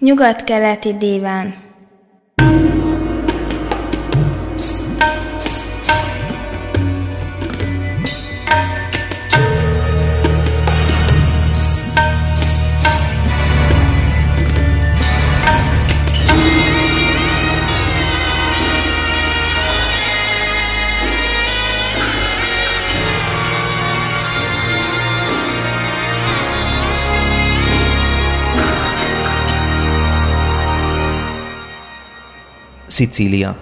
Nyugat-keleti díván. Szicília.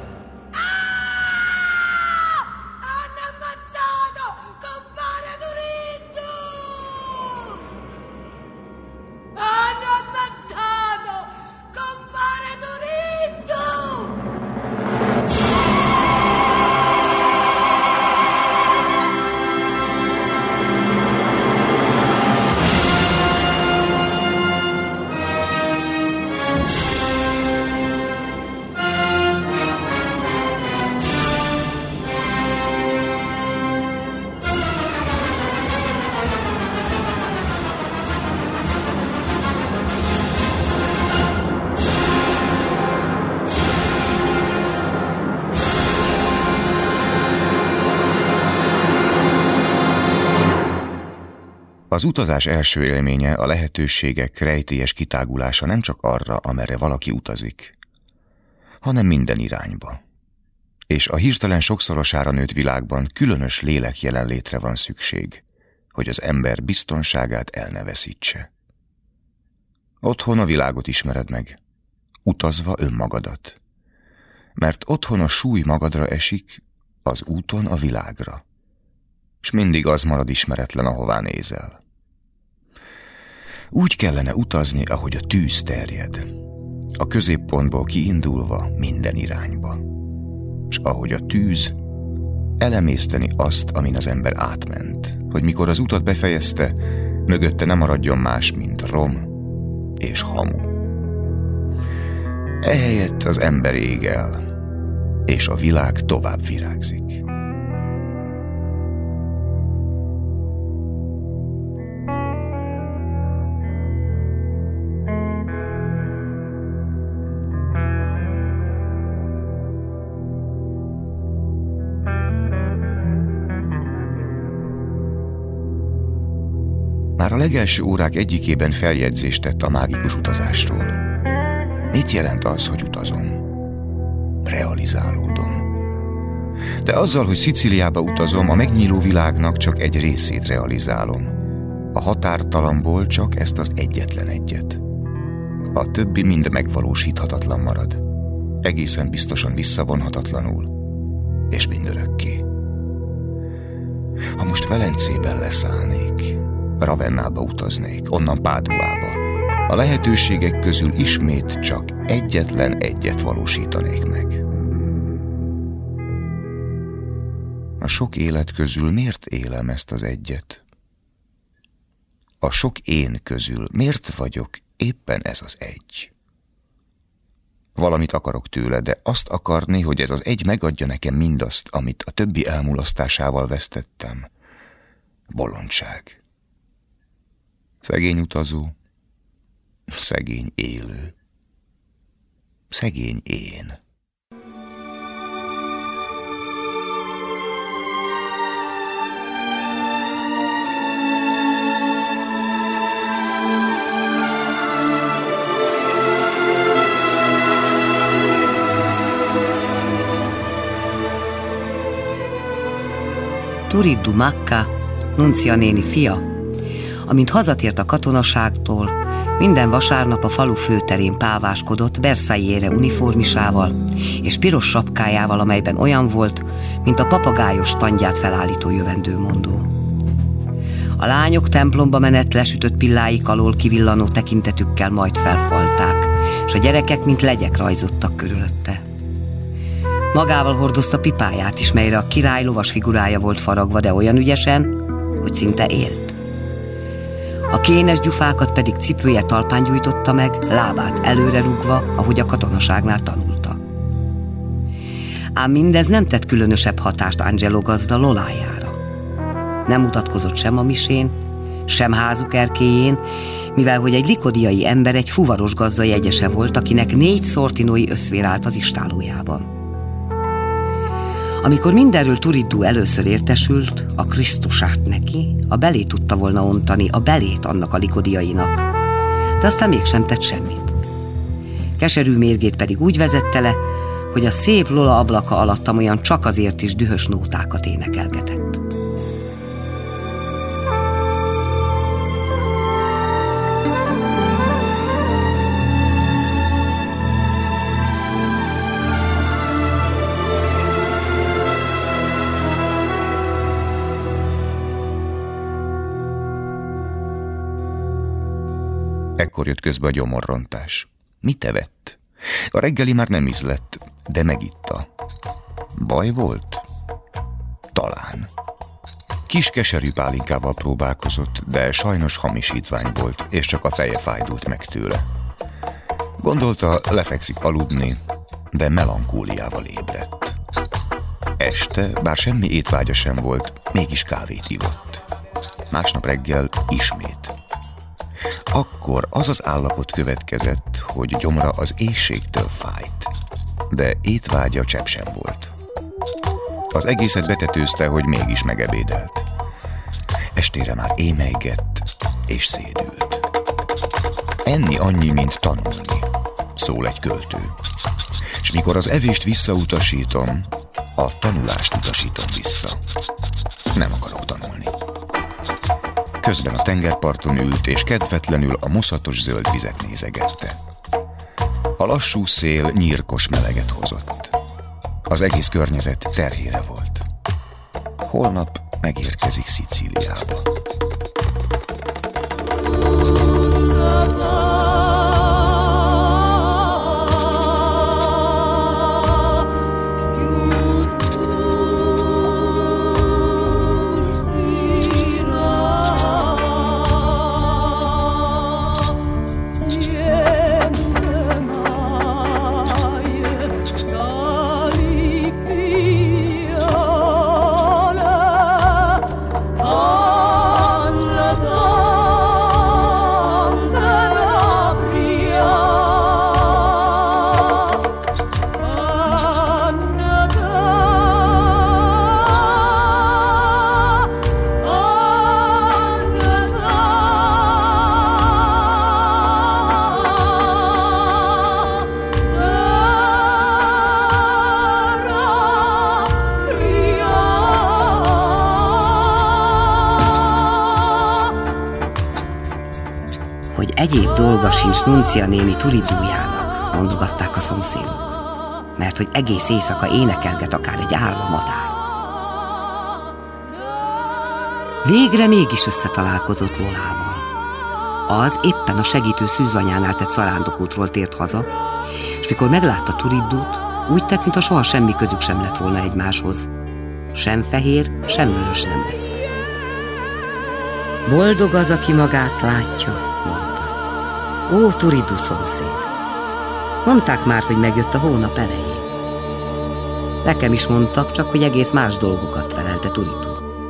Az utazás első élménye, a lehetőségek rejtélyes kitágulása nem csak arra, amerre valaki utazik, hanem minden irányba. És a hirtelen sokszorosára nőtt világban különös lélek jelenlétre van szükség, hogy az ember biztonságát el ne veszítse. Otthon a világot ismered meg, utazva önmagadat. Mert otthon a súly magadra esik, az úton a világra, és mindig az marad ismeretlen, ahová nézel. Úgy kellene utazni, ahogy a tűz terjed, a középpontból kiindulva minden irányba, és ahogy a tűz elemészteni azt, amin az ember átment, hogy mikor az utat befejezte, mögötte nem maradjon más, mint rom és hamu. Ehelyett az ember ég el, és a világ tovább virágzik. Már a legelső órák egyikében feljegyzést tett a mágikus utazásról. Mit jelent az, hogy utazom? Realizálódom. De azzal, hogy Szicíliába utazom, a megnyíló világnak csak egy részét realizálom. A határtalamból csak ezt az egyetlen egyet. A többi mind megvalósíthatatlan marad. Egészen biztosan visszavonhatatlanul, és mindörökké. Ha most Velencében leszállnék, Ravennába utaznék, onnan Páduába, a lehetőségek közül ismét csak egyetlen egyet valósítanék meg. A sok élet közül miért élem ezt az egyet? A sok én közül miért vagyok éppen ez az egy? Valamit akarok tőle, de azt akarni, hogy ez az egy megadja nekem mindazt, amit a többi elmulasztásával vesztettem. Bolondság. Szegény utazó, szegény élő, szegény én. Turiddu Macca, Nuncia néni fia, amint hazatért a katonaságtól, minden vasárnap a falu főterén páváskodott Versaillesre uniformisával és piros sapkájával, amelyben olyan volt, mint a papagájos tandját felállító jövendőmondó. A lányok templomba menet lesütött pilláik alól kivillanó tekintetükkel majd felfalták, és a gyerekek, mint legyek rajzottak körülötte. Magával hordozta pipáját is, melyre a király lovas figurája volt faragva, de olyan ügyesen, hogy szinte élt. A kénes gyufákat pedig cipője talpán gyújtotta meg, lábát előre rúgva, ahogy a katonaságnál tanulta. Ám mindez nem tett különösebb hatást Angelo gazda Lolájára. Nem mutatkozott sem a misén, sem házuk erkélyén, mivel hogy egy likodiai ember egy fuvaros gazda jegyese volt, akinek 4 szortinói összvér állt az istálójában. Amikor mindenről Turiddu először értesült, a Krisztusát neki, a belé tudta volna ontani, a belét annak a likodiainak, de aztán mégsem tett semmit. Keserű mérgét pedig úgy vezette le, hogy a szép Lola ablaka alattam olyan csak azért is dühös nótákat énekelgetett. Ekkor jött közbe a gyomorrontás. Mit evett? A reggeli már nem ízlett, de megitta. Baj volt? Talán. Kis keserű pálinkával próbálkozott, de sajnos hamisítvány volt, és csak a feje fájdult meg tőle. Gondolta, lefekszik aludni, de melankóliával ébredt. Este, bár semmi étvágya sem volt, mégis kávét ivott. Másnap reggel ismét. Akkor az az állapot következett, hogy gyomra az éhségtől fájt, de étvágya csepp sem volt. Az egészet betetőzte, hogy mégis megebédelt. Estére már émelygett és szédült. Enni annyi, mint tanulni, szól egy költő. És mikor az evést visszautasítom, a tanulást utasítom vissza. Nem akarok tanulni. Közben a tengerparton ült, és kedvetlenül a moszatos zöld vizet nézegette. A lassú szél nyírkos meleget hozott. Az egész környezet terhére volt. Holnap megérkezik Szicíliába. Egyéb dolga sincs Nuncia néni Turiddujának, mondogatták a szomszédok, mert hogy egész éjszaka énekelget akár egy árva madár. Végre mégis összetalálkozott Lolával. Az éppen a segítő szűzanyánál tett zarándokútról tért haza, és mikor meglátta Turiddut, úgy tett, mintha soha semmi közük sem lett volna egymáshoz. Sem fehér, sem vörös nem lett. Boldog az, aki magát látja, mondta. Ó, Turiddu szomszéd! Mondták már, hogy megjött a hónap elején. Nekem is mondtak, csak hogy egész más dolgokat, felelte Turiddu.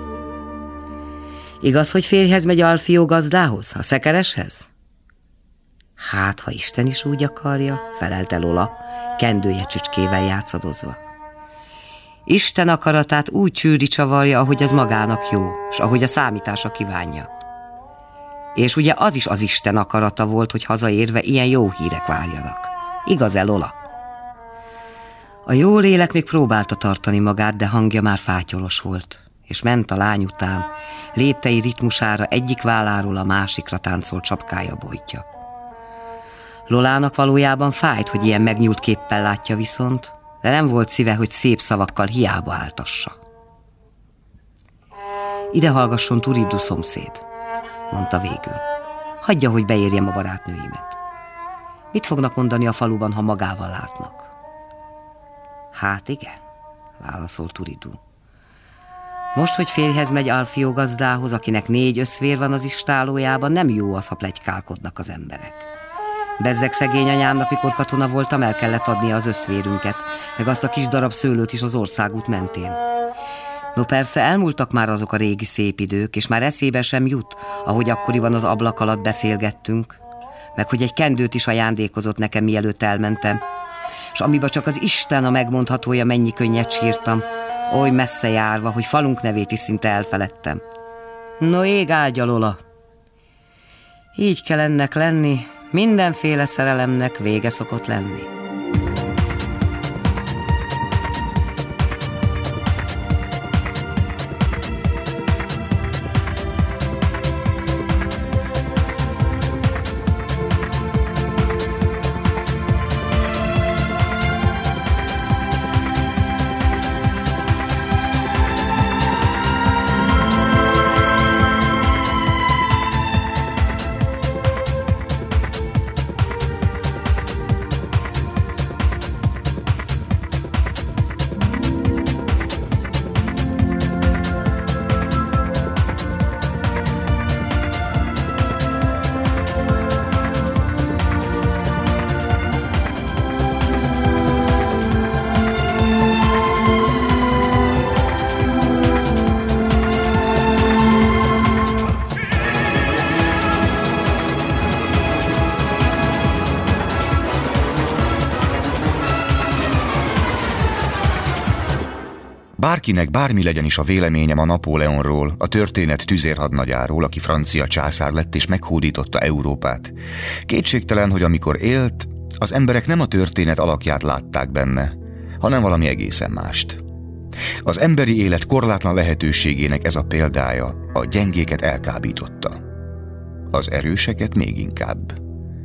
Igaz, hogy férjhez megy Alfio gazdához, a szekereshez? Hát, ha Isten is úgy akarja, felelte Lola, kendője csücskével játszadozva. Isten akaratát úgy csűri csavarja, ahogy az magának jó, s ahogy a számítása kívánja. És ugye az is az Isten akarata volt, hogy hazaérve ilyen jó hírek várjanak. Igaz-e, Lola? A jó lélek még próbálta tartani magát, de hangja már fátyolos volt, és ment a lány után, léptei ritmusára egyik válláról a másikra táncolt sapkája bojtja. Lolának valójában fájt, hogy ilyen megnyúlt képpel látja viszont, de nem volt szíve, hogy szép szavakkal hiába áltassa. Ide hallgasson Turiddu szomszéd, mondta végül. Hagyja, hogy beérjem a barátnőimet. Mit fognak mondani a faluban, ha magával látnak? Hát igen, válaszolt Turiddu. Most, hogy férjhez megy Alfio gazdához, akinek 4 összvér van az istálójában, nem jó az, ha pletykálkodnak az emberek. Bezzeg szegény anyámnak, mikor katona voltam, el kellett adnia az összvérünket, meg azt a kis darab szőlőt is az országút mentén. No persze, elmúltak már azok a régi szép idők, és már eszébe sem jut, ahogy akkoriban az ablak alatt beszélgettünk, meg hogy egy kendőt is ajándékozott nekem, mielőtt elmentem, és amiben csak az Isten a megmondhatója, mennyi könnyet sírtam, oly messze járva, hogy falunk nevét is szinte elfeledtem. No ég áldja, Lola! Így kell ennek lenni, mindenféle szerelemnek vége szokott lenni. Bárkinek bármi legyen is a véleményem a Napóleonról, a történet tüzérhadnagyáról, aki francia császár lett és meghódította Európát, kétségtelen, hogy amikor élt, az emberek nem a történet alakját látták benne, hanem valami egészen mást. Az emberi élet korlátlan lehetőségének ez a példája a gyengéket elkábította, az erőseket még inkább.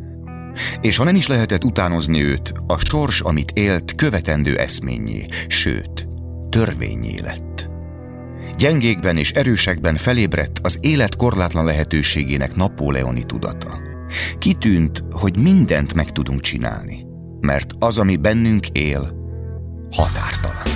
És ha nem is lehetett utánozni őt, a sors, amit élt, követendő eszménnyé, sőt, törvényé lett. Gyengékben és erősekben felébredt az élet korlátlan lehetőségének napóleoni tudata. Kitűnt, hogy mindent meg tudunk csinálni, mert az, ami bennünk él, határtalan.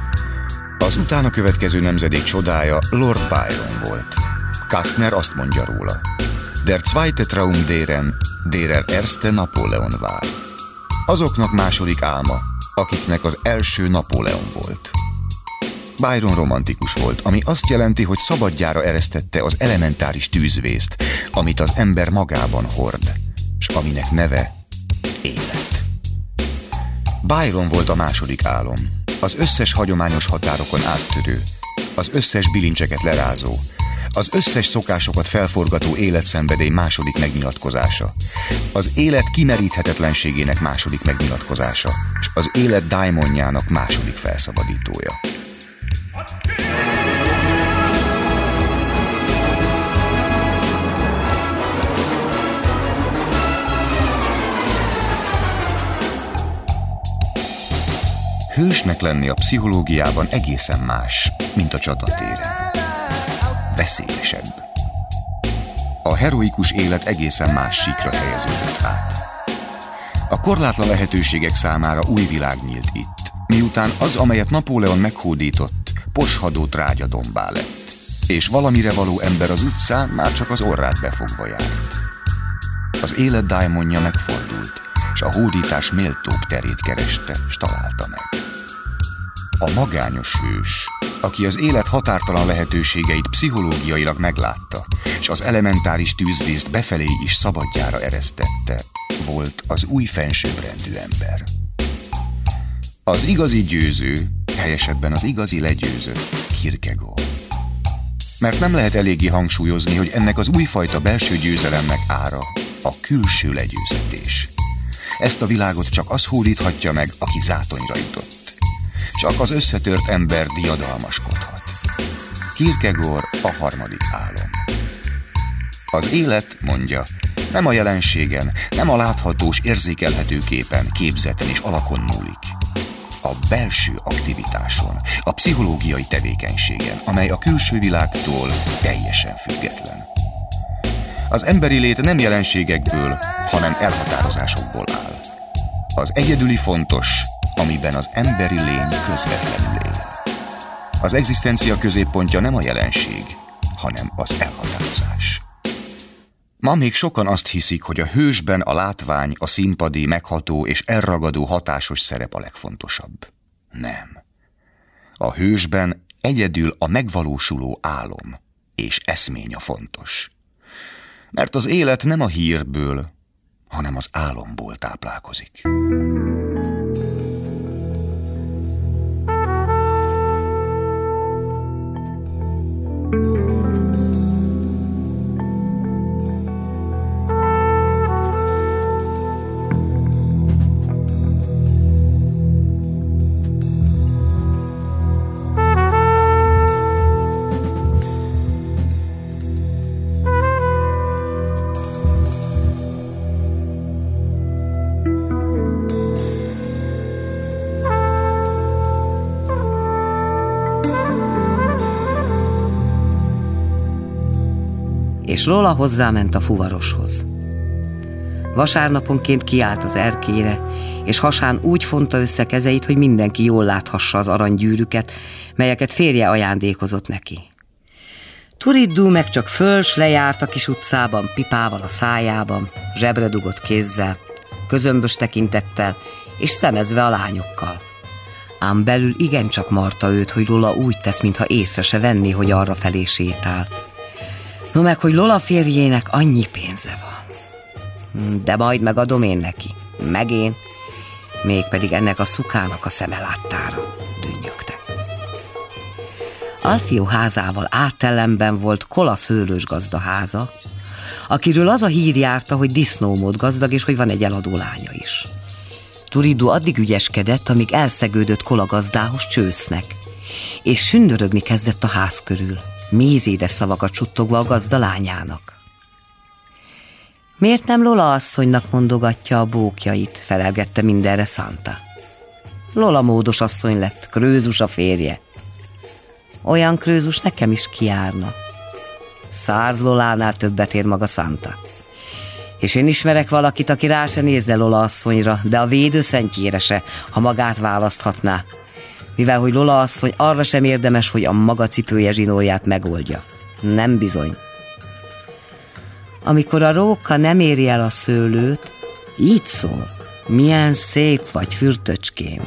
Az utána következő nemzedék csodája Lord Byron volt. Kastner azt mondja róla: Der zweite Traum deren, derer erste Napóleon war. Azoknak második álma, akiknek az első Napóleon volt. Byron romantikus volt, ami azt jelenti, hogy szabadjára eresztette az elementáris tűzvészt, amit az ember magában hord, és aminek neve élet. Byron volt a második álom, az összes hagyományos határokon áttörő, az összes bilincseket lerázó, az összes szokásokat felforgató életszenvedély második megnyilatkozása, az élet kimeríthetetlenségének második megnyilatkozása, és az élet dájmonjának második felszabadítója. Hősnek lenni a pszichológiában egészen más, mint a csatatéren. Veszélyesebb. A heroikus élet egészen más síkra helyeződött át. A korlátlan lehetőségek számára új világ nyílt itt, miután az, amelyet Napóleon meghódított, poshadó trágyadombá lett, és valamire való ember az utcán már csak az orrát befogva járt. Az élet dájmonja megfordult, és a hódítás méltóbb terét kereste, s találta meg. A magányos hős, aki az élet határtalan lehetőségeit pszichológiailag meglátta, és az elementáris tűzvészt befelé is szabadjára eresztette, volt az új fensőbbrendű ember. Az igazi győző, helyesebben az igazi legyőzött Kierkegaard. Mert nem lehet eléggé hangsúlyozni, hogy ennek az újfajta belső győzelemnek ára a külső legyőzetés. Ezt a világot csak az hódíthatja meg, aki zátonyra jutott. Csak az összetört ember diadalmaskodhat. Kierkegaard a harmadik álom. Az élet, mondja, nem a jelenségen, nem a láthatós, érzékelhető képen, képzeten és alakon múlik. A belső aktivitáson, a pszichológiai tevékenységen, amely a külső világtól teljesen független. Az emberi lét nem jelenségekből, hanem elhatározásokból áll. Az egyedüli fontos, amiben az emberi lény közvetlenül él. Az egzisztencia középpontja nem a jelenség, hanem az elhatározás. Ma még sokan azt hiszik, hogy a hősben a látvány, a színpadi, megható és elragadó hatásos szerep a legfontosabb. Nem. A hősben Egyedül a megvalósuló álom és eszmény a fontos. Mert az élet nem a hírből, hanem az álomból táplálkozik. És Lola hozzáment a fuvaroshoz. Vasárnaponként kiállt az erkélyre, és hasán úgy fonta össze kezeit, hogy mindenki jól láthassa az aranygyűrűket, melyeket férje ajándékozott neki. Turiddu meg csak föl s lejárt a kis utcában, pipával a szájában, zsebre dugott kézzel, közömbös tekintettel, és szemezve a lányokkal. Ám belül igencsak marta őt, hogy Lola úgy tesz, mintha észre se venné, hogy arra felé sétál. No meg, hogy Lola férjének annyi pénze van. De majd megadom én neki, meg én, mégpedig ennek a szukának a szeme láttára, dünnyögte. Alfio házával átellenben volt Kola szőlős gazda háza, akiről az a hír járta, hogy disznómód gazdag, és hogy van egy eladó lánya is. Turiddu addig ügyeskedett, amíg elszegődött Kola gazdához csősznek, és sündörögni kezdett a ház körül, mézédes szavakat suttogva a gazda lányának. Miért nem Lola asszonynak mondogatja a bókjait, felelgette mindenre Santa. Lola módos asszony lett, Krözus a férje. Olyan Krözus nekem is kijárna. 100 Lolánál többet ér maga Santa. És én ismerek valakit, aki rá se nézne Lola asszonyra, de a védőszentjére se, ha magát választhatná, mivel hogy Lola asszony arra sem érdemes, hogy a maga cipője zsinórját megoldja. Nem bizony. Amikor a róka nem éri el a szőlőt, így szól: milyen szép vagy, fürtöcském.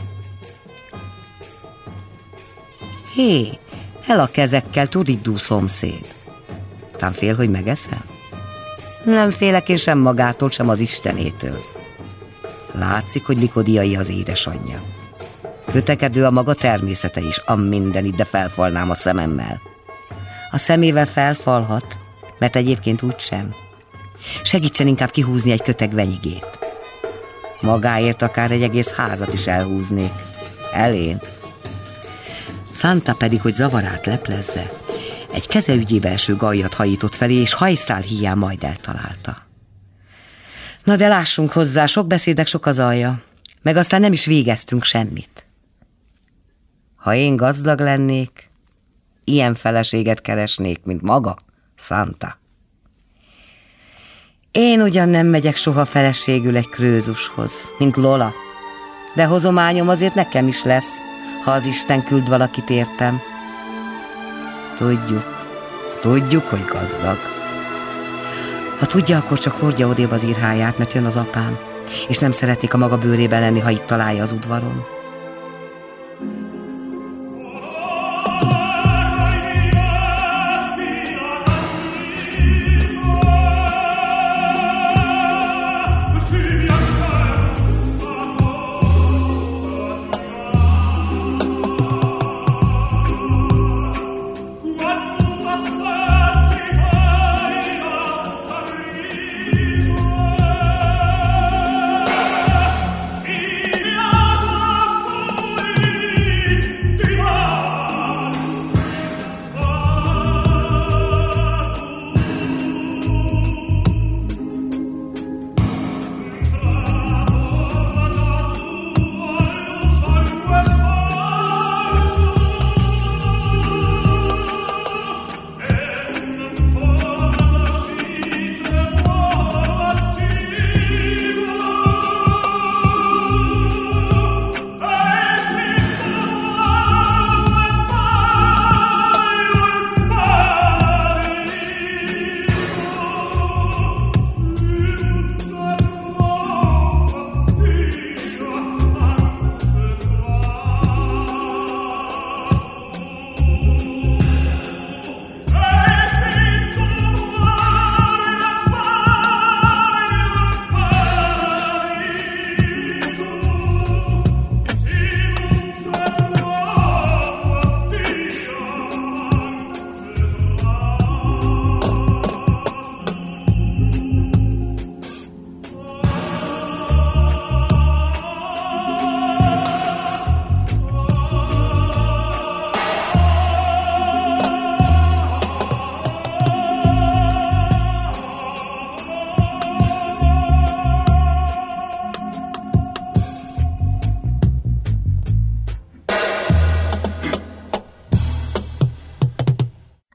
Hé, el a kezekkel, Turiddu szomszéd. Tán fél, hogy megeszem? Nem félek én sem magától, sem az Istenétől. Látszik, hogy Likodiai az édesanyja. Kötekedő a maga természete is, mindenit, de felfalnám a szememmel. A szemével felfalhat, mert egyébként úgysem. Segítsen inkább kihúzni egy köteg venyigét. Magáért akár egy egész házat is elhúznék. Elén. Santa pedig, hogy zavarát leplezze, egy keze ügyébe eső gallyat hajított felé, és hajszál híján majd eltalálta. Na de lássunk hozzá, sok beszédnek sok az alja, meg aztán nem is végeztünk semmit. Ha én gazdag lennék, ilyen feleséget keresnék, mint maga, Santa. Én ugyan nem megyek soha feleségül egy Krözushoz, mint Lola, de hozományom azért nekem is lesz, ha az Isten küld valakit értem. Tudjuk, hogy gazdag. Ha tudja, akkor csak hordja odébb az írháját, mert jön az apám, és nem szeretnék a maga bőrében lenni, ha itt találja az udvaron.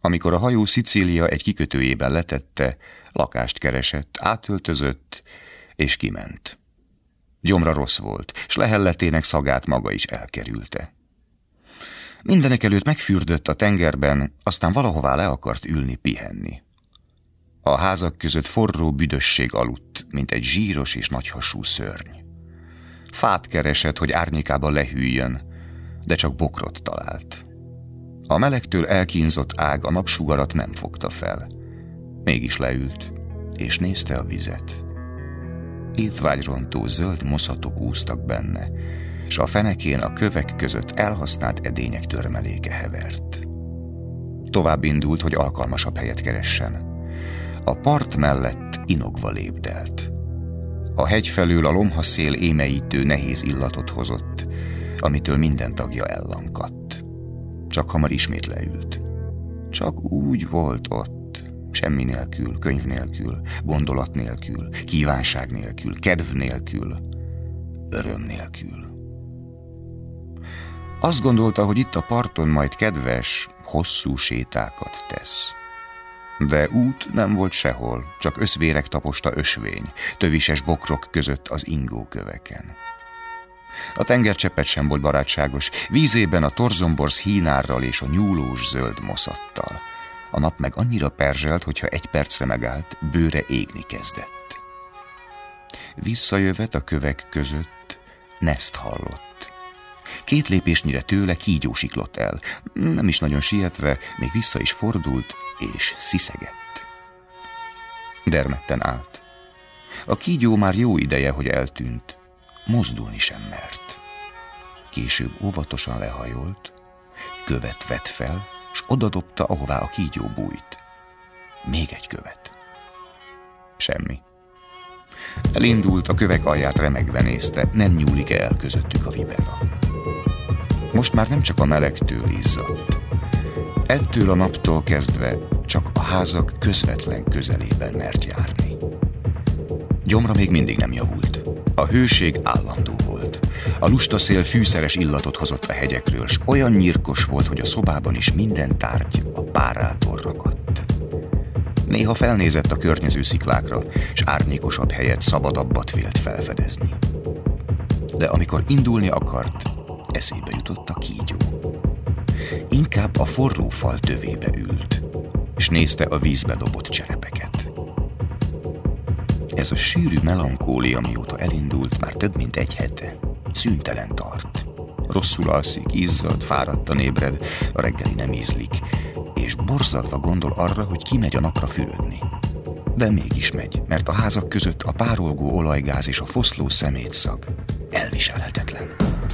Amikor a hajó Szicília egy kikötőjében letette, lakást keresett, átöltözött, és kiment. Gyomra rossz volt, s lehelletének szagát maga is elkerülte. Mindenekelőtt megfürdött a tengerben, aztán valahová le akart ülni, pihenni. A házak között forró büdösség aludt, mint egy zsíros és nagyhasú szörny. Fát keresett, hogy árnyékába lehűljön, de csak bokrot talált. A melegtől elkínzott ág a napsugarat nem fogta fel. Mégis leült, és nézte a vizet. Étvágyrontó zöld moszatok úsztak benne, s a fenekén a kövek között elhasznált edények törmeléke hevert. Tovább indult, hogy alkalmasabb helyet keressen. A part mellett inogva lépdelt. A hegy felől a lomhaszél émeítő nehéz illatot hozott, amitől minden tagja ellankadt. Csak hamar ismét leült. Csak úgy volt ott, semmi nélkül, könyv nélkül, gondolat nélkül, kívánság nélkül, kedv nélkül, öröm nélkül. Azt gondolta, hogy itt a parton majd kedves, hosszú sétákat tesz. De út nem volt sehol, csak összvérek taposta ösvény, tövises bokrok között az ingóköveken. A tengercseppet sem volt barátságos, vízében a torzomborz hínárral és a nyúlós zöld moszattal. A nap meg annyira perzselt, hogyha egy percre megállt, bőre égni kezdett. Visszajövet a kövek között Neszt hallott. 2 lépésnyire tőle kígyó siklott el, nem is nagyon sietve, még vissza is fordult, és sziszegett. Dermedten állt. A kígyó már jó ideje, hogy eltűnt, mozdulni sem mert. Később óvatosan lehajolt, követ vett fel, s odadobta, ahová a kígyó bújt. Még egy követ. Semmi. Elindult, a kövek alját remegve nézte, nem nyúlik el közöttük a vibera. Most már nem csak a melegtől izzadt. Ettől a naptól kezdve csak a házak közvetlen közelében mert járni. Gyomra még mindig nem javult. A hőség állandó volt. A lusta szél fűszeres illatot hozott a hegyekről, s olyan nyírkos volt, hogy a szobában is minden tárgy a párától ragadt. Néha felnézett a környező sziklákra, s árnyékosabb helyet, szabadabbat vélt felfedezni. De amikor indulni akart, eszébe jutott a kígyó. Inkább a forró fal tövébe ült, és nézte a vízbe dobott cserepeket. Ez a sűrű melankólia, mióta elindult, már több mint 1 hete, szüntelen tart. Rosszul alszik, izzad, fáradtan ébred, a reggeli nem ízlik, és borzadva gondol arra, hogy kimegy a napra fürödni. De mégis megy, mert a házak között a párolgó olajgáz és a foszló szemétszag elviselhetetlen.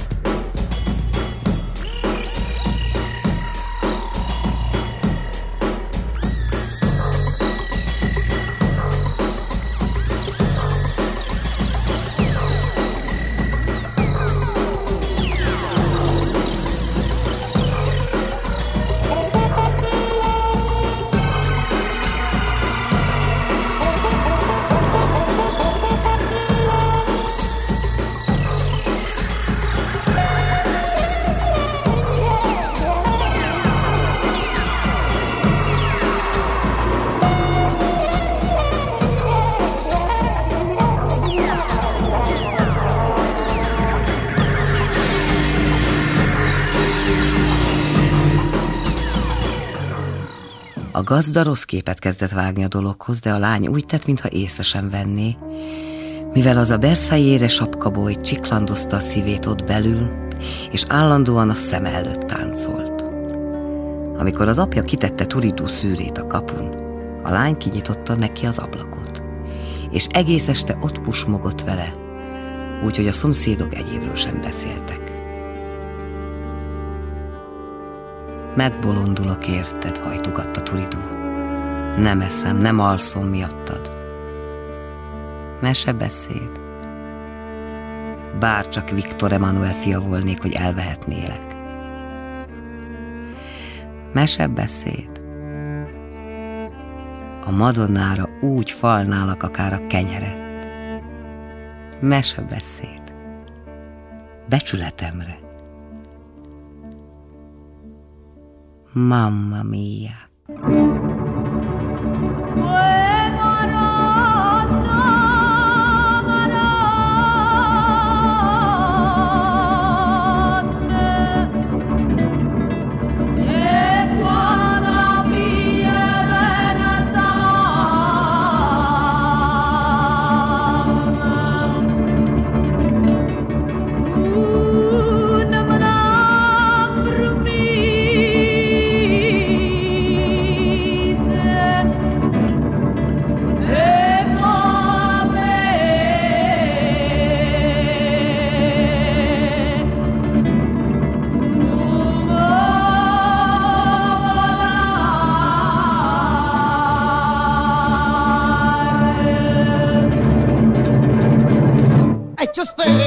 A gazda rossz képet kezdett vágni a dologhoz, de a lány úgy tett, mintha észre sem venné, mivel az a Versaillesre sapkaboly csiklandozta a szívét ott belül, és állandóan a szem előtt táncolt. Amikor az apja kitette Turidú szűrét a kapun, a lány kinyitotta neki az ablakot, és egész este ott pusmogott vele, úgyhogy a szomszédok egyébről sem beszéltek. Megbolondulok érted, hajtogatta Turidú. Nem eszem, nem alszom miattad. Mesebeszéd. Bár csak Viktor Emanuel fia volnék, hogy elvehetnélek. Mesebeszéd. A Madonnára úgy falnálak akár a kenyeret. Mesebeszéd. Becsületemre. Mamma mia.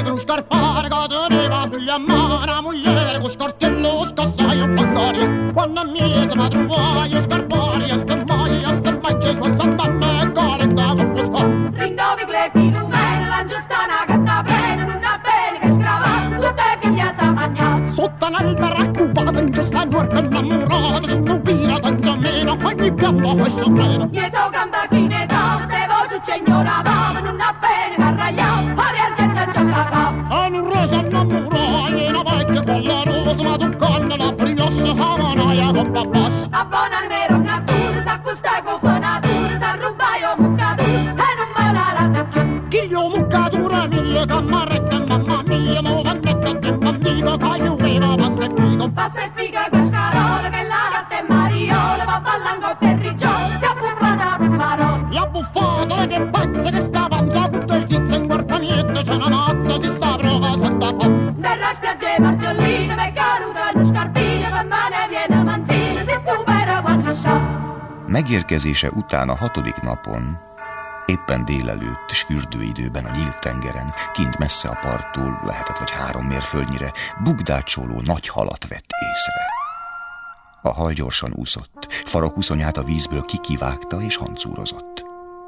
per un scarpare che teneva sugli ammani una moglie con scartiello scassaio a pagare. Quando mi si trovava io scarpare e sta mai Gesù a Sant'Anna e calenda con lo scarpo. Rinnovi clefi numeri, l'angiostana gatta bene, non ha bene che scrava, tutte figlie sa mangiare. Sotto un baraccuvato in giusta nuorca innamorata, se non vira tanto meno, ogni pianto fascia pleno. Dietro gamba chi ne dava, se voce ci ignoravamo, non ha bene che arragliava, pari argento e giaccarava. E non rosa innamorata, una vecchia con la rosa, ma tu canna la brioche, a manaia con papascia. A buona almeno un'artura, s'accusta con fanatura, s'arrubaio muccatura, e non me la rata più. Chi io muccatura mia, camaretta, mamma mia, mo vannetta che m'amico, che io viva basta e figo. Basta e figa con scarola, che la gatta e mariola, va ballando per rigione, si è buffata per parole. La buffata che pazza che stava in tutto il tizio in guarda niente, c'è una mazza, si sta prova sotto po'. Terra spiagge margiolline, me caruta in scarpine, per mane viene manzina, si stupera quando scià. Megérkezése után a 6. napon, éppen délelőtt s fürdőidőben a nyílt tengeren, kint messze a parttól, lehetett vagy 3 mérföldnyire, bugdácsoló nagy halat vett észre. A hal gyorsan úszott, farokúszonyát a vízből kikivágta és hancúrozott.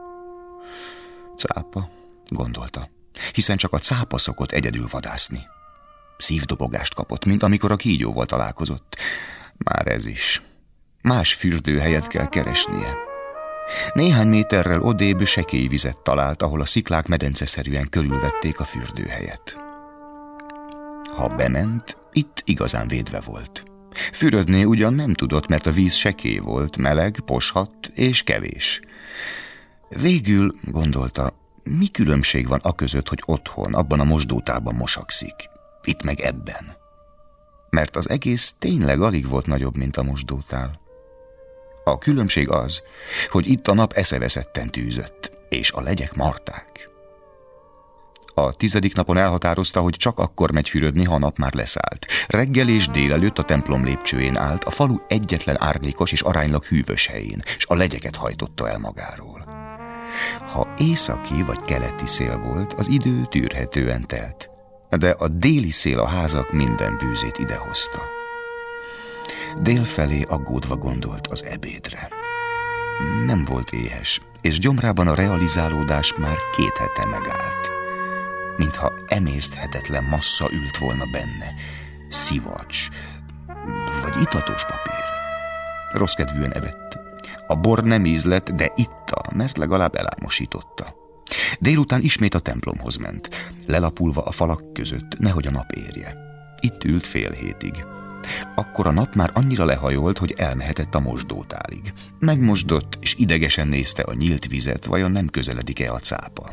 Cápa, gondolta, hiszen csak a cápa szokott egyedül vadászni. Szívdobogást kapott, mint amikor a kígyóval találkozott. Már ez is. Más fürdőhelyet kell keresnie. Néhány méterrel odébb sekély vizet talált, ahol a sziklák medenceszerűen körülvették a fürdőhelyet. Ha bement, itt igazán védve volt. Fürödni ugyan nem tudott, mert a víz sekély volt, meleg, poshadt és kevés. Végül, gondolta, mi különbség van aközött, hogy otthon, abban a mosdótában mosakszik, itt meg ebben? Mert az egész tényleg alig volt nagyobb, mint a mosdótál. A különbség az, hogy itt a nap eszeveszetten tűzött, és a legyek marták. A 10. napon elhatározta, hogy csak akkor megy fürödni, ha a nap már leszállt. Reggel és délelőtt a templom lépcsőjén állt, a falu egyetlen árnyékos és aránylag hűvös helyén, és a legyeket hajtotta el magáról. Ha északi vagy keleti szél volt, az idő tűrhetően telt, de a déli szél a házak minden bűzét idehozta. Délfelé aggódva gondolt az ebédre. Nem volt éhes, és gyomrában a realizálódás már 2 hete megállt. Mintha emészthetetlen massza ült volna benne, szivacs, vagy itatós papír. Rosszkedvűen evett. A bor nem ízlett, de itta, mert legalább elálmosította. Délután ismét a templomhoz ment, lelapulva a falak között, nehogy a nap érje. Itt ült fél hétig. Akkor a nap már annyira lehajolt, hogy elmehetett a mosdótálig. Megmosdott, és idegesen nézte a nyílt vizet, vajon nem közeledik-e a cápa.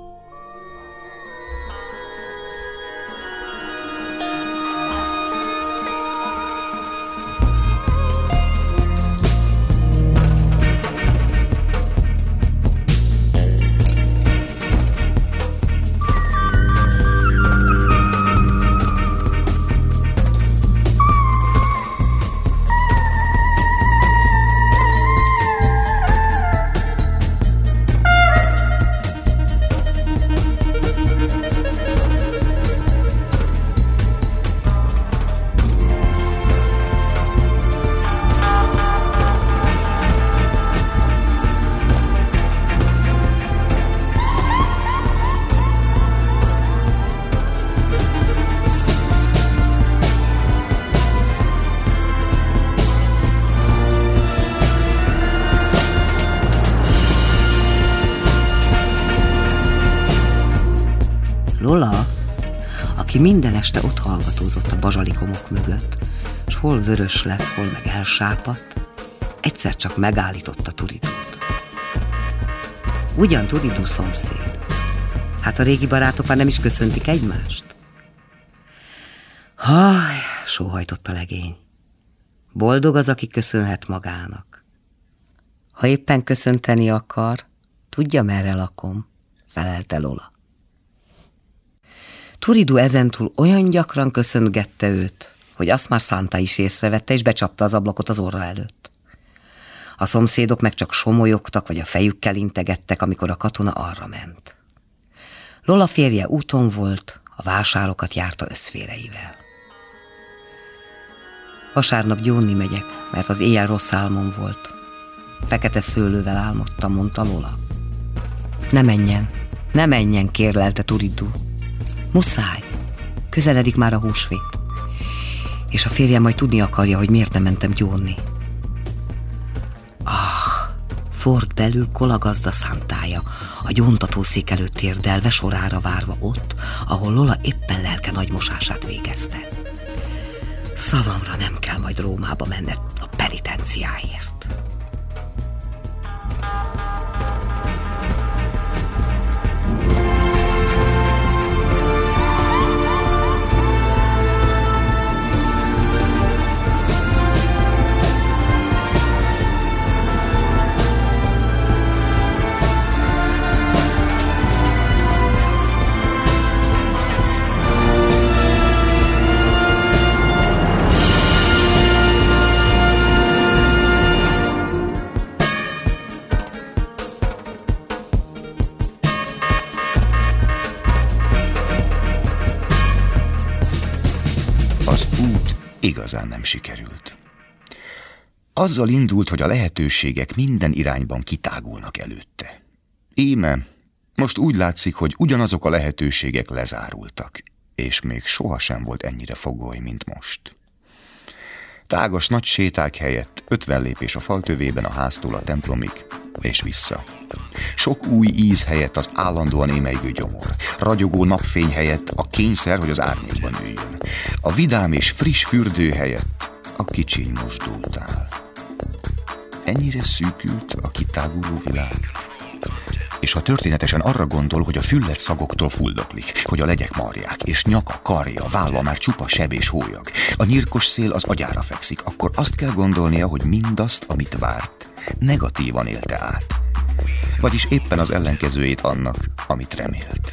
Lola, aki minden este ott hallgatózott a bazsalikomok mögött, s hol vörös lett, hol meg elsápadt, egyszer csak megállította Turidót. Ugyan Turidó szomszéd. Hát a régi barátok már nem is köszöntik egymást. Haj, sóhajtott a legény. Boldog az, aki köszönhet magának. Ha éppen köszönteni akar, tudja, merre lakom, felelte Lola. Turidó ezentúl olyan gyakran köszöntgette őt, hogy azt már Santa is észrevette, és becsapta az ablakot az orra előtt. A szomszédok meg csak somolyogtak, vagy a fejükkel integettek, amikor a katona arra ment. Lola férje úton volt, a vásárokat járta összféreivel. Vasárnap gyónni megyek, mert az éjjel rossz álmom volt. Fekete szőlővel álmodtam, mondta Lola. Ne menjen, kérlelte Turiddu. Muszáj, közeledik már a húsvét. És a férjem majd tudni akarja, hogy miért nem mentem gyónni. Ford belül kolagazda szántája, a gyóntatószék előtt térdelve, sorára várva ott, ahol Lola éppen lelke nagymosását végezte. Szavamra nem kell majd Rómába menned a penitenciáért. Az út igazán nem sikerült. Azzal indult, hogy a lehetőségek minden irányban kitágulnak előtte. Íme, most úgy látszik, hogy ugyanazok a lehetőségek lezárultak, és még sohasem volt ennyire fogoly, mint most. Tágas nagy séták helyett 50 lépés a faltövében a háztól a templomig, és vissza. Sok új íz helyett az állandóan émelygő gyomor, ragyogó napfény helyett a kényszer, hogy az árnyékban üljön. A vidám és friss fürdő helyett a kicsiny mosdótál. Ennyire szűkült a kitáguló világ. És ha történetesen arra gondol, hogy a füllet szagoktól fuldoklik, hogy a legyek marják, és nyaka, karja, válla már csupa seb és hólyag, a nyírkos szél az agyára fekszik, akkor azt kell gondolnia, hogy mindazt, amit várt, negatívan élte át. Vagyis éppen az ellenkezőjét annak, amit remélt.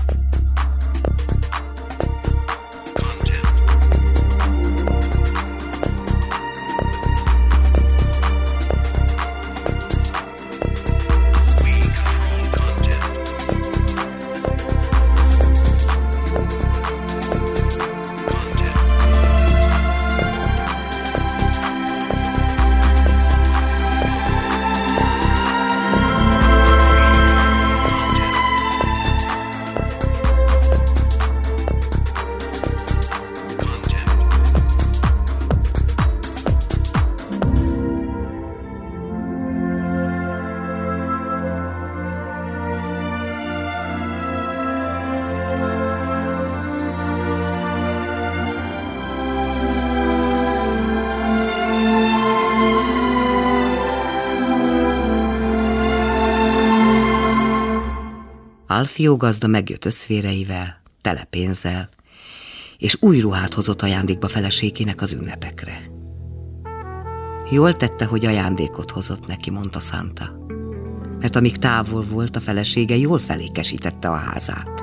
Alfio gazda megjött összféreivel, tele pénzzel, és új ruhát hozott ajándékba feleségének az ünnepekre. Jól tette, hogy ajándékot hozott neki, mondta Santa, mert amíg távol volt, a felesége jól felékesítette a házát.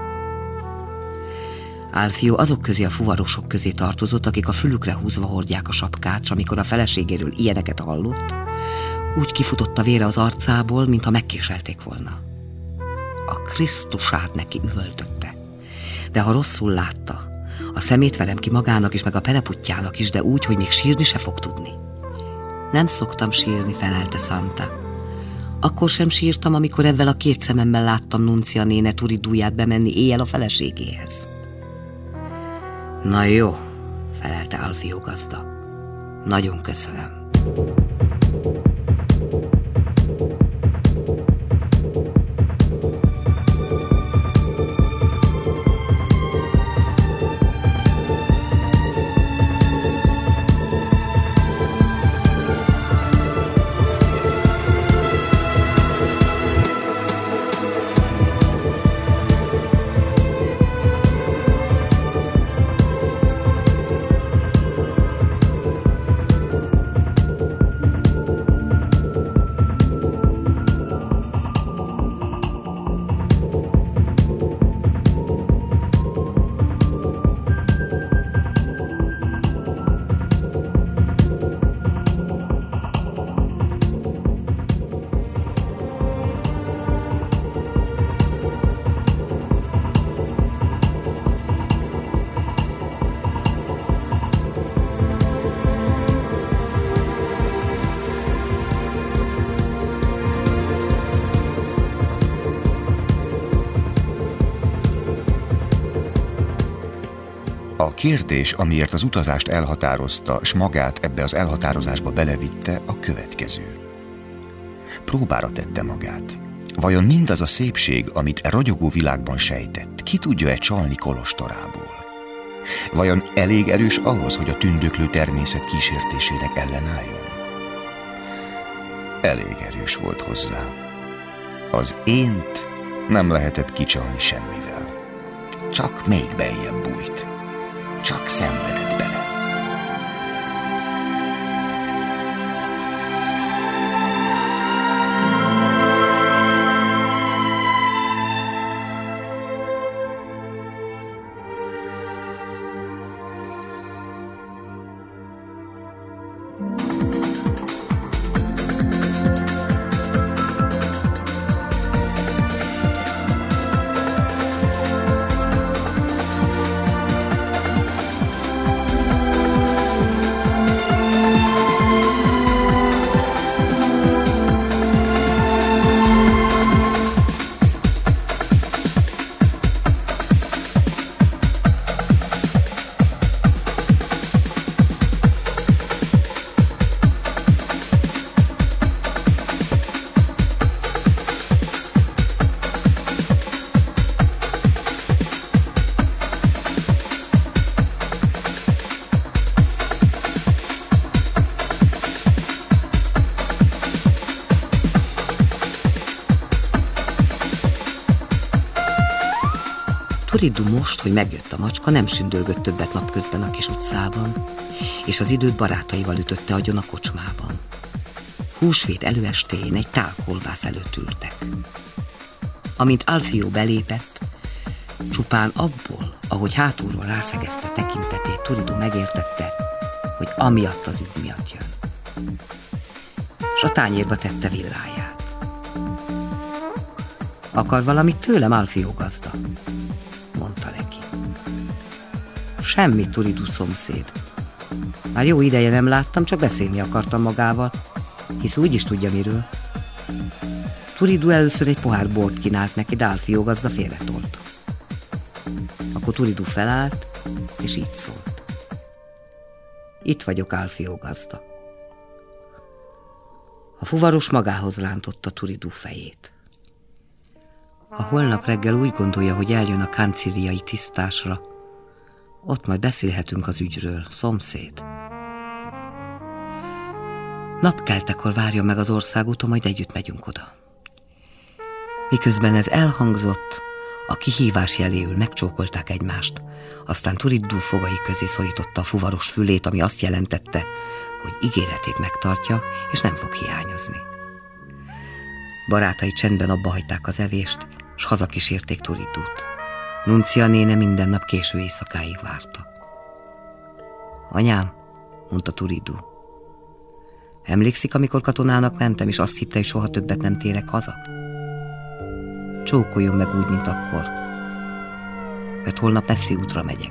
Alfio azok közé a fuvarosok közé tartozott, akik a fülükre húzva hordják a sapkát, s amikor a feleségéről ilyeneket hallott, úgy kifutott a vére az arcából, mintha megkéselték volna. A Krisztusát neki üvöltötte, de ha rosszul látta, a szemét verem ki magának is, meg a pereputyjának is, de úgy, hogy még sírni se fog tudni. Nem szoktam sírni, felelte Santa. Akkor sem sírtam, amikor ezzel a két szememmel láttam Nuncia néne Turidduját bemenni éjjel a feleségéhez. Na jó, felelte Alfio gazda. Nagyon köszönöm. A kérdés, amiért az utazást elhatározta, s magát ebbe az elhatározásba belevitte, a következő. Próbára tette magát. Vajon mindaz a szépség, amit e ragyogó világban sejtett, ki tudja-e csalni kolostorából? Vajon elég erős ahhoz, hogy a tündöklő természet kísértésének ellenálljon? Elég erős volt hozzá. Az ént nem lehetett kicsalni semmivel. Csak még beljebb bújt. Csak szenvedett bele. Turidu most, hogy megjött a macska, nem sündölgött többet napközben a kis utcában, és az időt barátaival ütötte agyon a kocsmában. Húsvét előestéjén egy tál kolbász előtt ültek. Amint Alfio belépett, csupán abból, ahogy hátulról rászegezte tekintetét, Turidu megértette, hogy amiatt az ügy miatt jön. S a tányérba tette villáját. Akar valamit tőlem, Alfio gazda? Mondta neki. Semmi, Turidu szomszéd. Már jó ideje nem láttam, csak beszélni akartam magával, hisz úgy is tudja miről. Turidu először egy pohár bort kínált neki, de Alfio gazda félretolta. Akkor Turidu felállt, és így szólt. Itt vagyok, Alfio gazda. A fuvaros magához rántotta Turidu fejét. Ha holnap reggel úgy gondolja, hogy eljön a kancíliai tisztásra, ott majd beszélhetünk az ügyről, szomszéd. Napkeltekor várja meg az országúton, majd együtt megyünk oda. Miközben ez elhangzott, a kihívás jeléül megcsókolták egymást, aztán Turidu fogai közé szorította a fuvaros fülét, ami azt jelentette, hogy ígéretét megtartja, és nem fog hiányozni. Barátai csendben abbahagyták az evést, s hazakísérték Turidut. Nuncia néne minden nap késő éjszakáig várta. Anyám, mondta Turidu, emlékszik, amikor katonának mentem, és azt hitte, hogy soha többet nem térek haza? Csókoljon meg úgy, mint akkor, mert holnap messzi útra megyek.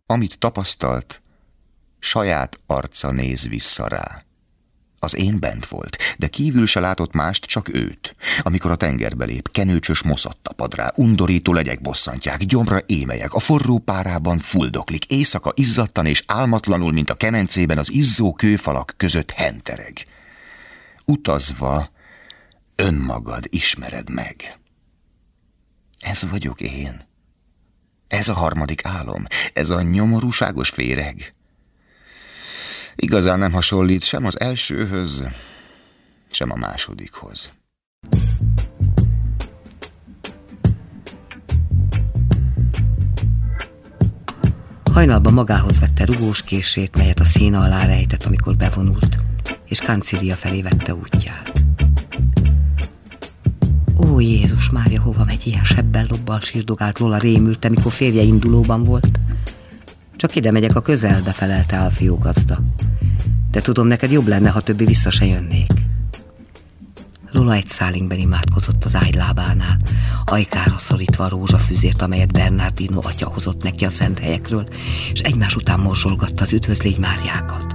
Amit tapasztalt, saját arca néz vissza rá. Az én bent volt, de kívül se látott mást, csak őt. Amikor a tengerbe lép, kenőcsös moszat tapad rá, undorító legyek bosszantják, gyomra émelyek, a forró párában fuldoklik, éjszaka izzadtan és álmatlanul, mint a kemencében az izzó kőfalak között hentereg. Utazva önmagad ismered meg. Ez vagyok én. Ez a harmadik álom, ez a nyomorúságos féreg. Igazán nem hasonlít sem az elsőhöz, sem a másodikhoz. Hajnalban magához vette rugós kését, melyet a széna alá rejtett, amikor bevonult, és Canciria felé vette útját. Ó, Jézus Mária, hova megy ilyen sebbel lobbal, sírdogált Lola rémült, mikor férje indulóban volt. Csak ide megyek a közelbe, felelte Alfio gazda. De tudom, neked jobb lenne, ha többé vissza se jönnék. Lola egy szállinkben imádkozott az ágylábánál, ajkára szorítva a rózsafüzért, amelyet Bernardino atya hozott neki a szent helyekről, és egymás után morzsolgatta az üdvözlégy Máriákat.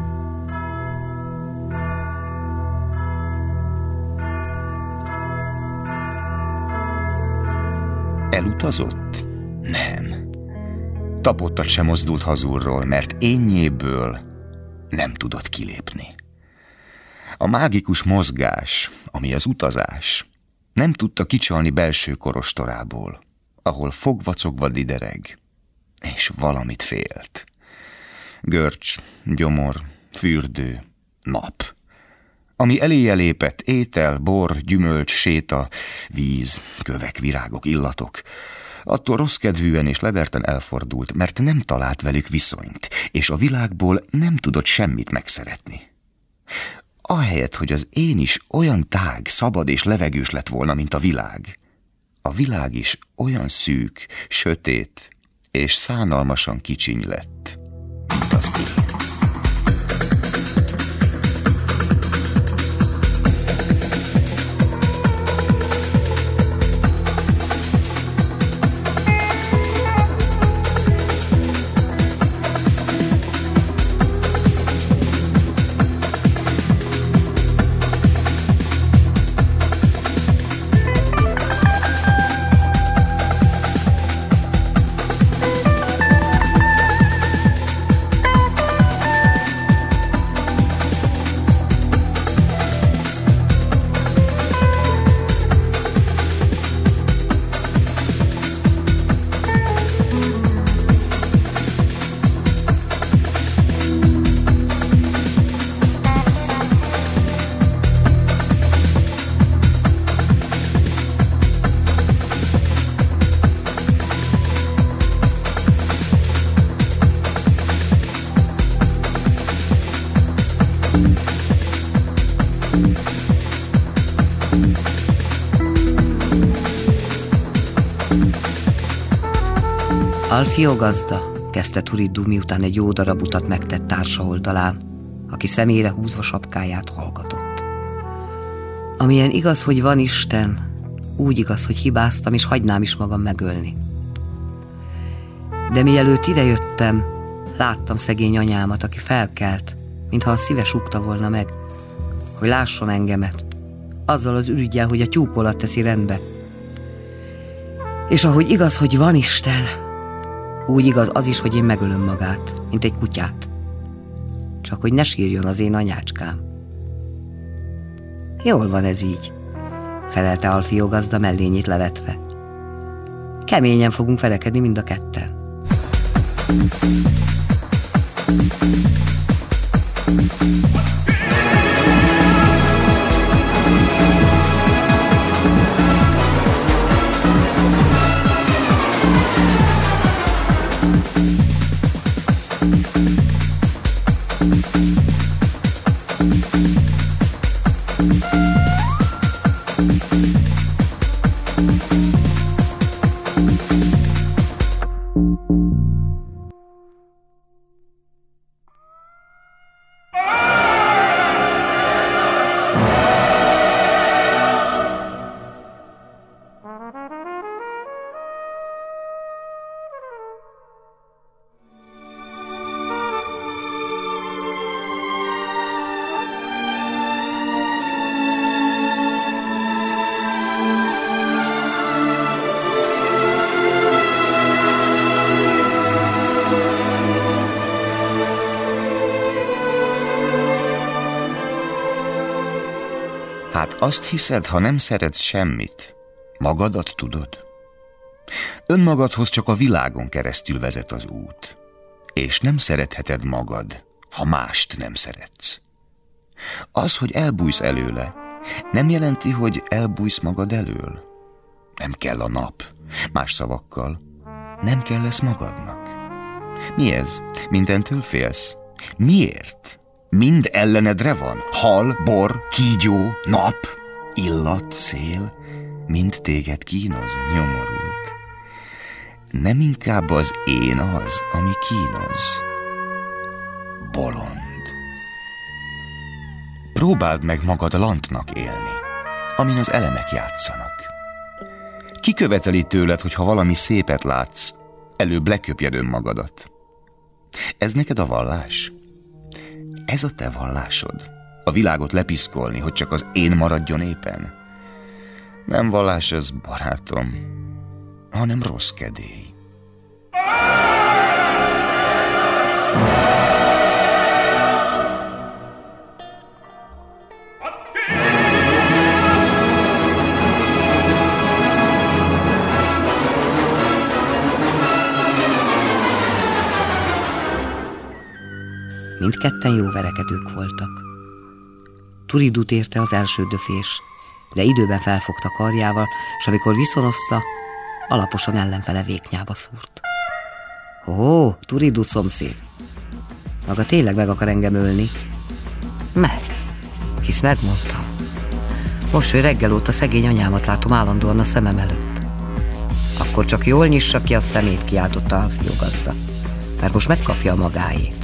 Elutazott? Nem. Tapottat sem mozdult hazulról, mert énnyéből nem tudott kilépni. A mágikus mozgás, ami az utazás, nem tudta kicsalni belső korostorából, ahol fogvacogva didereg, és valamit félt. Görcs, gyomor, fürdő, nap. Ami eléje lépett, étel, bor, gyümölcs, séta, víz, kövek, virágok, illatok, attól rosszkedvűen és leverten elfordult, mert nem talált velük viszonyt, és a világból nem tudott semmit megszeretni. Ahelyett, hogy az én is olyan tág, szabad és levegős lett volna, mint a világ is olyan szűk, sötét és szánalmasan kicsiny lett, mint az én. Alfio gazda, kezdte Turiddu, miután egy jó darab utat megtett társa oldalán, aki szemére húzva sapkáját hallgatott. Amilyen igaz, hogy van Isten, úgy igaz, hogy hibáztam, és hagynám is magam megölni. De mielőtt idejöttem, láttam szegény anyámat, aki felkelt, mintha a szíve súgta volna meg, hogy lásson engemet, azzal az ürüggyel, hogy a tyúkolat teszi rendbe. És ahogy igaz, hogy van Isten, úgy igaz az is, hogy én megölöm magát, mint egy kutyát. Csak hogy ne sírjon az én anyácskám. Jól van ez így, felelte Alfio gazda mellényét levetve. Keményen fogunk verekedni mind a ketten. Azt hiszed, ha nem szeretsz semmit, magadat tudod? Önmagadhoz csak a világon keresztül vezet az út, és nem szeretheted magad, ha mást nem szeretsz. Az, hogy elbújsz előle, nem jelenti, hogy elbújsz magad elől. Nem kell a nap, más szavakkal, nem kell lesz magadnak. Mi ez? Mindentől félsz? Miért? Mind ellenedre van? Hal, bor, kígyó, nap, illat, szél, mind téged kínoz, nyomorult. Nem inkább az én az, ami kínoz? Bolond. Próbáld meg magad lantnak élni, amin az elemek játszanak. Ki követeli tőled, hogy ha valami szépet látsz, előbb leköpjed önmagadat? Ez neked a vallás? Ez a te vallásod? A világot lepiszkolni, hogy csak az én maradjon éppen? Nem vallás ez, barátom, hanem rossz kedély. Mindketten jó verekedők voltak. Turidut érte az első döfés, de időben felfogta karjával, és amikor viszonozta, alaposan ellenfele véknyába szúrt. Ó, Turidut szomszéd, maga tényleg meg akar engem ölni? Meg, hisz megmondtam. Most, hogy reggel óta szegény anyámat látom állandóan a szemem előtt. Akkor csak jól nyissa ki a szemét, kiáltotta Alfio gazda, mert most megkapja a magáét.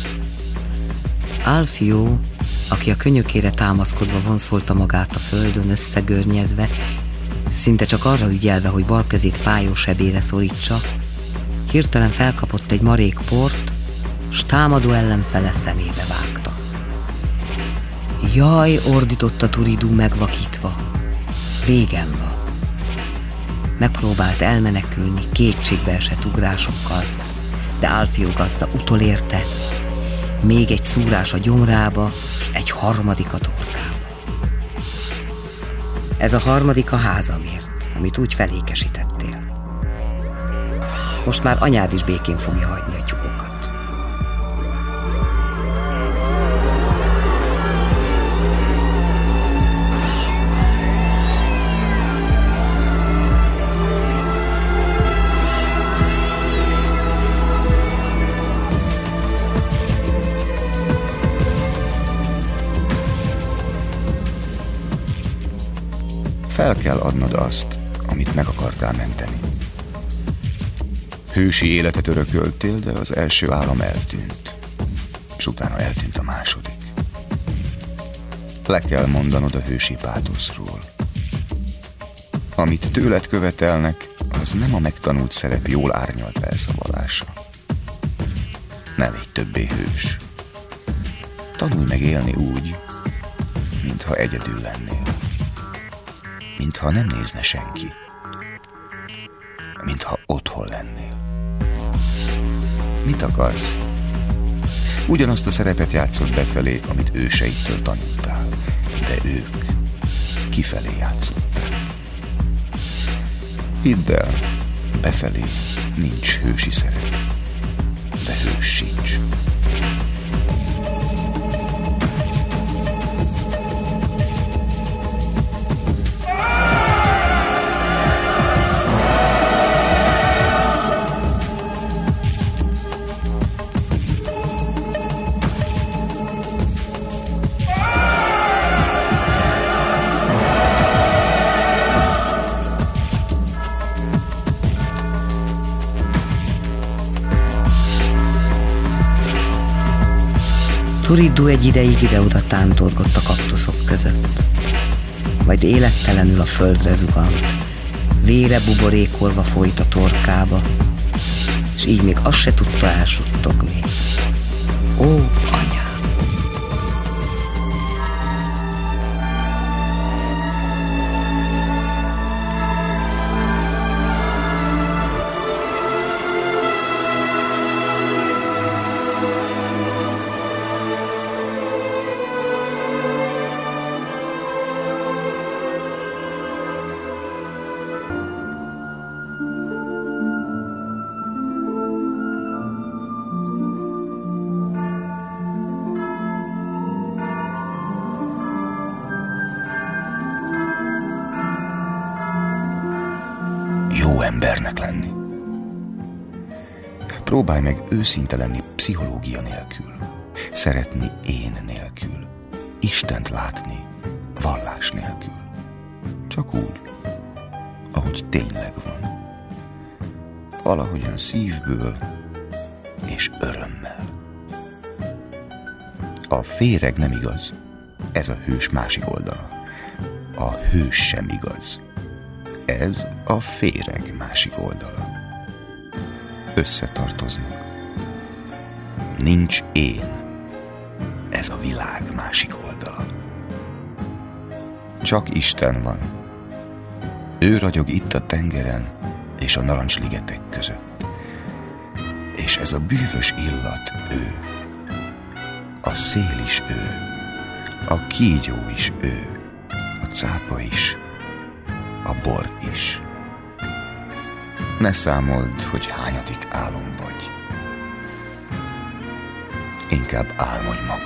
Alfio, aki a könyökére támaszkodva vonszolta magát a földön, összegörnyedve, szinte csak arra ügyelve, hogy bal kezét fájó sebére szorítsa, hirtelen felkapott egy marék port, s támadó ellenfele szemébe vágta. Jaj, ordította Turidú megvakítva. Végem van. Megpróbált elmenekülni kétségbeesett ugrásokkal, de Alfio gazda utolérte, még egy szúrás a gyomrába, s egy harmadik a torkába. Ez a harmadik a házamért, amit úgy felékesítettél. Most már anyád is békén fogja hagyni a tyúkokat. Fel kell adnod azt, amit meg akartál menteni. Hősi életet örököltél, de az első álom eltűnt, és utána eltűnt a második. Le kell mondanod a hősi pátoszról. Amit tőled követelnek, az nem a megtanult szerep jól árnyalt elszavalása. Ne légy többé hős. Tanulj meg élni úgy, mintha egyedül lennél. Mintha nem nézne senki. Mintha otthon lennél. Mit akarsz? Ugyanazt a szerepet játszott befelé, amit őseittől tanultál, de ők kifelé játszották. Hidd el, befelé nincs hősi szerep, de hős sincs. Turidú egy ideig ide-oda tántorgott a kaktuszok között, majd élettelenül a földre zuhant, vére buborékolva folyt a torkába, és így még azt se tudta elsuttogni. Ó, anyám! embernek lenni. Próbálj meg őszinte lenni pszichológia nélkül, szeretni én nélkül, Istent látni vallás nélkül. Csak úgy, ahogy tényleg van. Valahogyan szívből és örömmel. A féreg nem igaz, ez a hős másik oldala. A hős sem igaz, ez a féreg másik oldala. Összetartoznak. Nincs én, ez a világ másik oldala. Csak Isten van. Ő ragyog itt a tengeren és a narancsligetek között. És ez a bűvös illat ő. A szél is ő. A kígyó is ő. A cápa is. A bor is. Ne számold, hogy hányadik álom vagy. Inkább álmodj magad.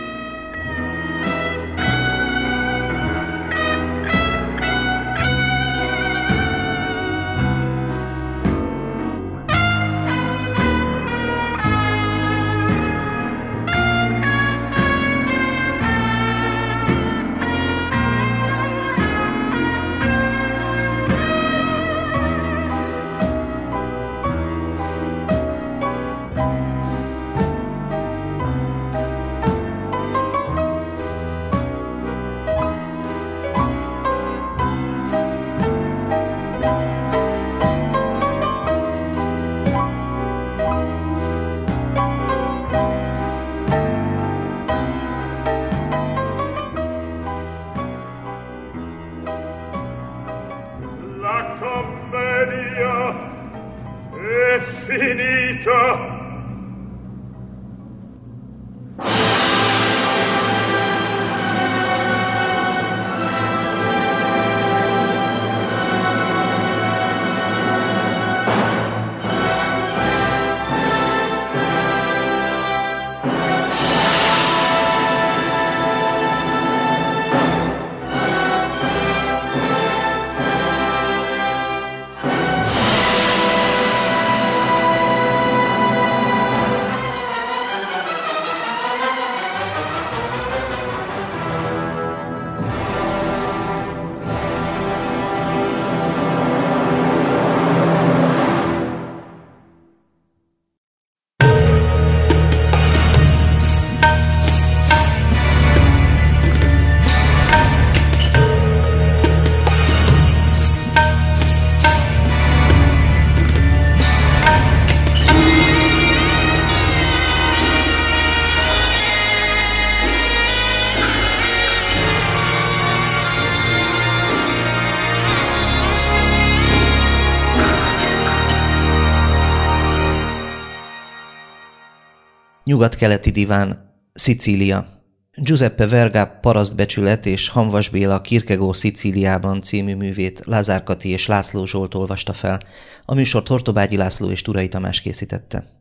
Nyugat-keleti diván, Szicília. Giuseppe Verga Parasztbecsület és Hamvas Béla Kierkegaard Szicíliában című művét Lázár Kati és László Zsolt olvasta fel. A műsort Hortobágyi László és Turai Tamás készítette.